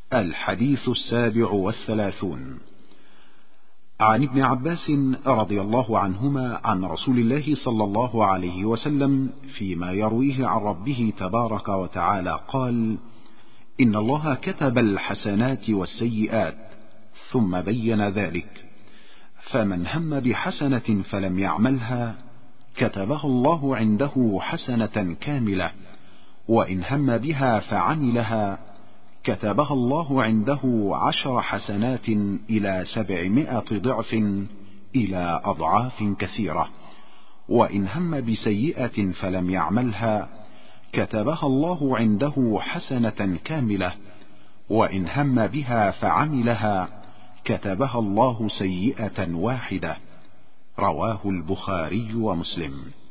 الحديث 37. عن ابن عباس رضي الله عنهما عن رسول الله صلى الله عليه وسلم فيما يرويه عن ربه تبارك وتعالى قال: إن الله كتب الحسنات والسيئات ثم بين ذلك، فمن هم بحسنة فلم يعملها كتبها الله عنده حسنة كاملة، وإن هم بها فعملها كتبها الله عنده 10 حسنات إلى 700 ضعف إلى أضعاف كثيرة، وإن هم بسيئة فلم يعملها كتبها الله عنده حسنة كاملة، وإن هم بها فعملها كتبها الله سيئة واحدة. رواه البخاري ومسلم.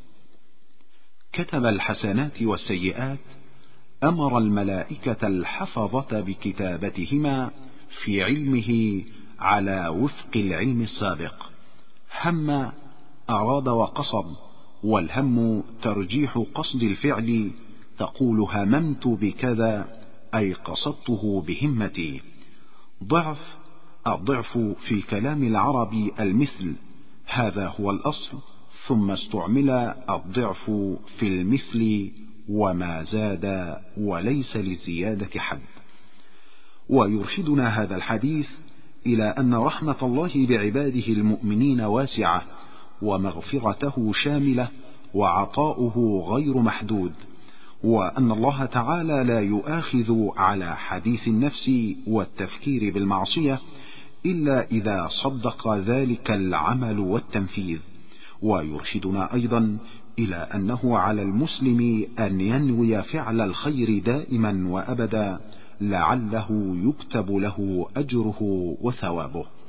كتب الحسنات والسيئات أمر الملائكة الحفظة بكتابتهما في علمه على وفق العلم السابق. هم أراد وقصد، والهم ترجيح قصد الفعل، تقول هممت بكذا أي قصدته بهمتي. ضعف، الضعف في كلام العرب المثل، هذا هو الأصل، ثم استعمل الضعف في المثل وما زاد وليس للزيادة حد. ويرشدنا هذا الحديث إلى أن رحمة الله بعباده المؤمنين واسعة، ومغفرته شاملة، وعطاؤه غير محدود، وأن الله تعالى لا يؤاخذ على حديث النفس والتفكير بالمعصية إلا إذا صدق ذلك العمل والتنفيذ. ويرشدنا أيضا إلى أنه على المسلم أن ينوي فعل الخير دائما وأبدا، لعله يكتب له أجره وثوابه.